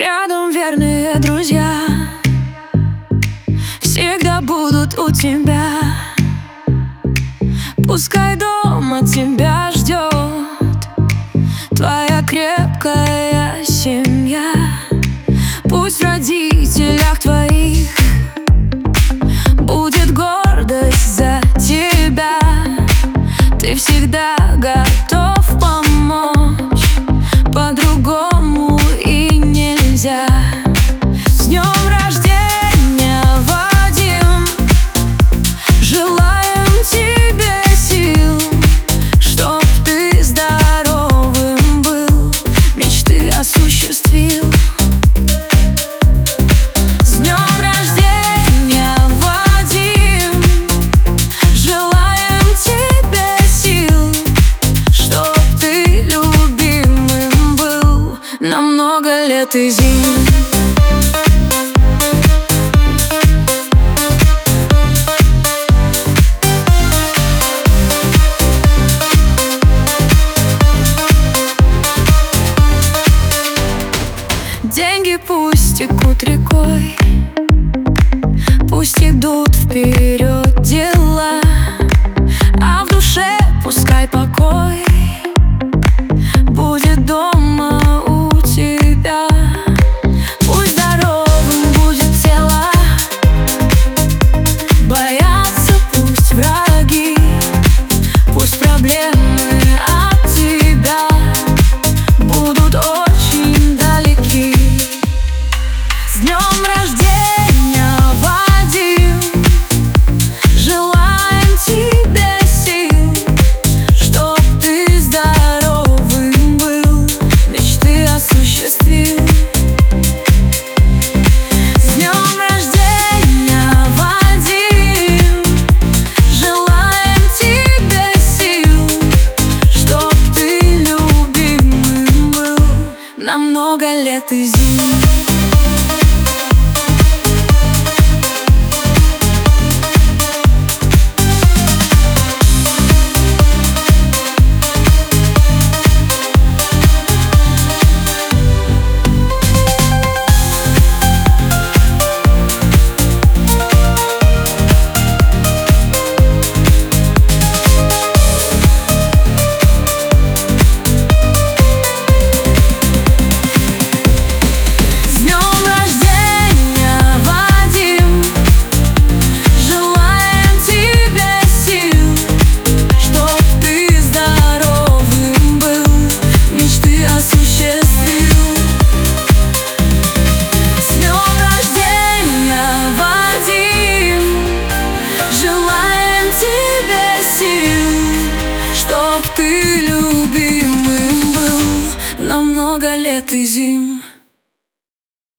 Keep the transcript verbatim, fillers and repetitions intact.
Рядом верные друзья всегда будут у тебя. Пускай дома тебя ждет твоя крепкая семья. Пусть в родителях твоих будет гордость за тебя. Ты всегда готов помочь, по-другому и нельзя. С днем рождения, Вадим! Желаем тебе сил, чтоб ты здоровым был, мечты осуществил. С днем рождения, Вадим! Желаем тебе сил, чтоб ты любимым был на много лет и зим. Деньги пусть текут рекой, пусть идут вперед дела, а в душе пускай покой будет дома у тебя. Пусть здоровым будет тело, боятся пусть враги, пусть проблемы от тебя будут очень далеки. С днем рождения, Вадим! Желаем тебе сил, чтоб ты здоровым был, мечты осуществил. С днем рождения, Вадим! Желаем тебе сил, чтоб ты любимым был на много лет и зим. Чтоб ты любимым был на много лет и зим.